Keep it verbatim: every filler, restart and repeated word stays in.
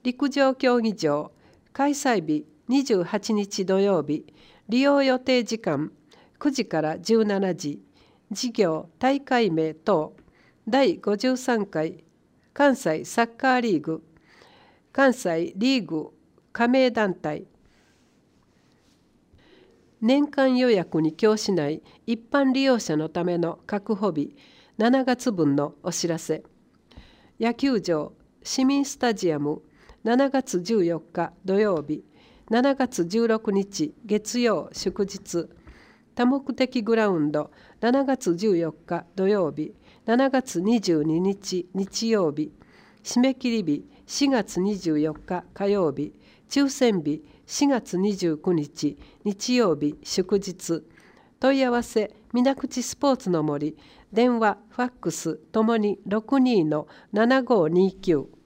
陸上競技場、開催日にじゅうはちにち土曜日、利用予定時間くじからじゅうしちじ、事業大会名等、だいごじゅうさんかい関西サッカーリーグ、関西リーグ加盟団体。年間予約に供しない一般利用者のための確保日しちがつぶんのお知らせ。野球場市民スタジアムしちがつじゅうよっか土曜日、しちがつじゅうろくにち月曜祝日。多目的グラウンドしちがつじゅうよっか土曜日、しちがつにじゅうににち日曜日。締め切り日しがつにじゅうよっか火曜日、抽選日しがつにじゅうくにち日曜日祝日。問い合わせ水口スポーツの森、電話ファックスともにろくにのななごーにーきゅう。